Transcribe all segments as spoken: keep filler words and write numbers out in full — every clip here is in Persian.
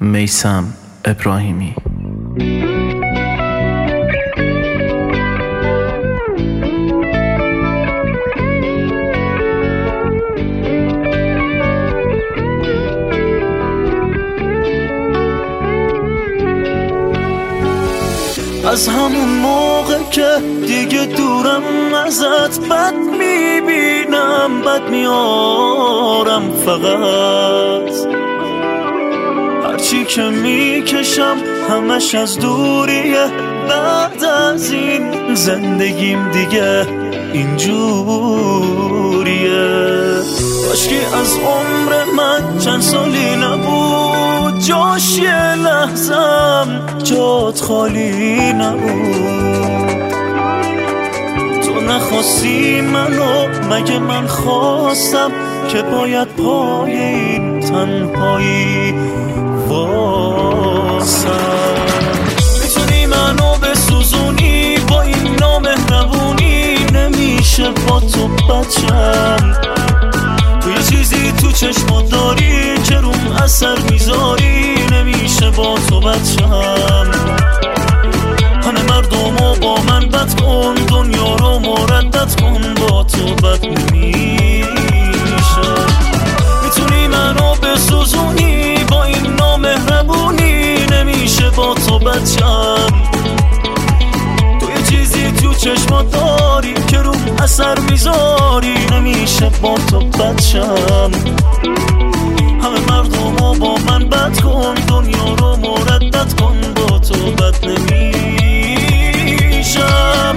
میثم ابراهیمی. از همون موقع که دیگه دورم ازت بد میبینم، بد میارم فقط هرچی که میکشم همش از دوریه. بعد از این زندگیم دیگه اینجوریه. کاشکی از عمر من چند سالی نبود جاش یه لحظم جات خالی نبود. تو نخواستی منو، مگه من خواستم که باید پای این تنهایی واسم؟ میتونی منو بسوزونی با این نامهربونی، نمیشه با تو بچم. تو یه چیزی تو چشمات داری که روم اثر میذاری، نمیشه با تو بچم. همه مردمو با من بد کن، دنیا رو مردد کن، با تو بد نمیشه. میتونی منو بسوزونی با این نامهربونی، نمیشه با تو بچم. تو یه چیزی تو چشمات داری که روم اثر میذاری، نمیشه با تو بچم. همه مردمو با من بد کن، دنیا رو مردد کن، با تو بد نمیشم.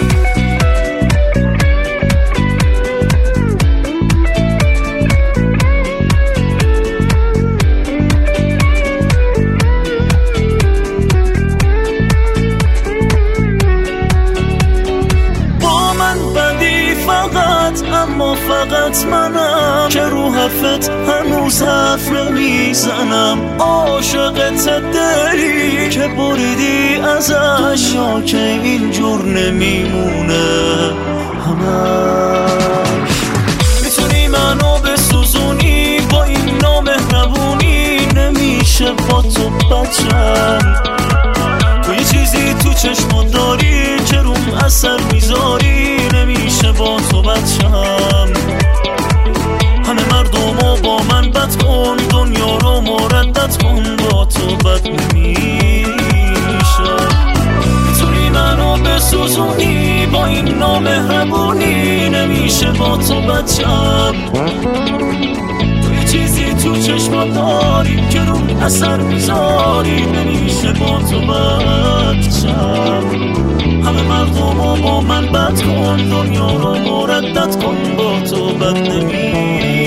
اما فقط منم که رو حرفت هنوز حرف نمیزنم. عاشقت دلی که بریدی ازش، یا که اینجور نمیمونه همش. میتونی منو بسوزونی با این نامهربونی، نمیشه با تو بچم. تو یه چیزی تو چشمات داری که روم اثر میذاری، نمیشه با تو بچم. همه مردمو با من بد کن، دنیا رو مردد کن، با تو بد نمیشه. میتونی منو بسوزونی با این نامهربونی، نمیشه با تو بچم. تو یه چیزی تو چشمات داری که روم اثر میذاری، نمیشه با تو بچم. همه مردمو با من بد کن، دنیا رو مردد کن، با تو بد نمیشه.